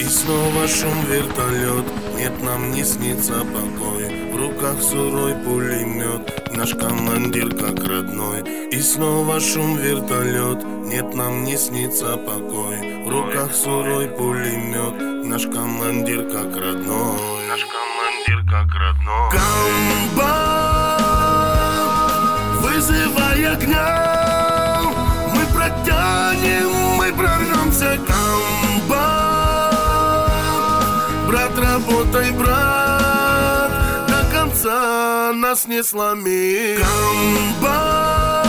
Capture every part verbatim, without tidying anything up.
снова шум вертолет, нет, нам не снится покой. В руках сырой пулемет, наш командир как родной. И снова шум вертолет, нет, нам не снится покой. В руках сырой пулемет, наш командир как родной. Наш командир как родной. Комбат, вызывай огня, мы протянем, мы прорвемся. Брат, работай, брат, до конца нас не сломить. Комбат,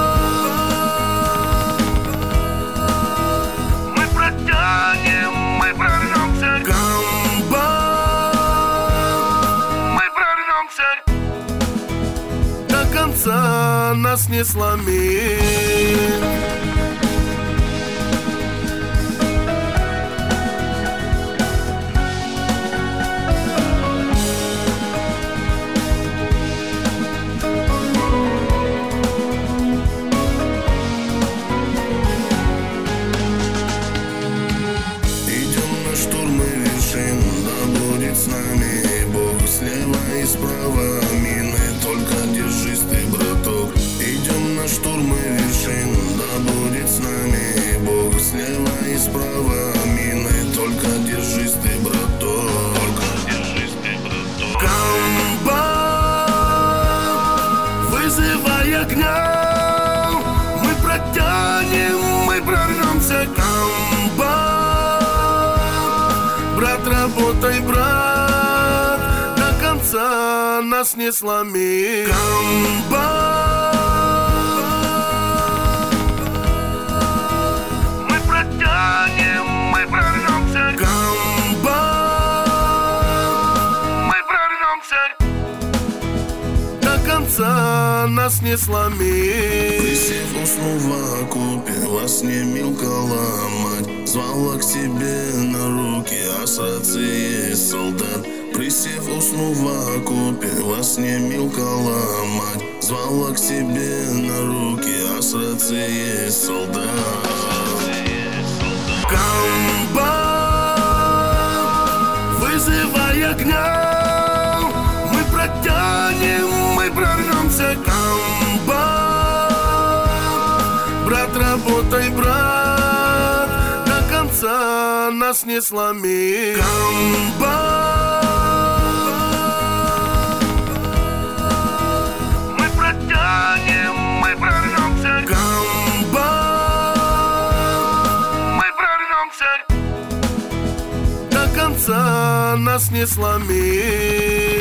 мы протянем, мы прорвемся. Комбат, мы прорвемся. До конца нас не сломить. С нами Бог слева и справа, мины, только держись ты, браток. Идем на штурмы вершин, да будет с нами Бог слева и справа, мины, только держись ты, браток. Только держись ты, браток. Комбат, вызывай огня, мы протянем, мы прорвемся. Комбат, брат, работай, брат, до конца нас не сломить. Комбат, мы протянем, мы прорвемся. Комбат, мы прорвемся. До конца нас не сломить. Присев, уснул в окопе, во сне мелкала мать, звала к себе на руки, а с рации солдат. Присев, уснул в окопе, во сне мелкала мать, звала к себе на руки, а с рации солдат. Комбат, вызывай огня, мы протянем, мы прорвемся. Комбат, брат, работай, брат, до конца нас не сломить. Комбат, мы протянем, мы прорвемся. Комбат, мы прорвемся. До конца нас не сломить.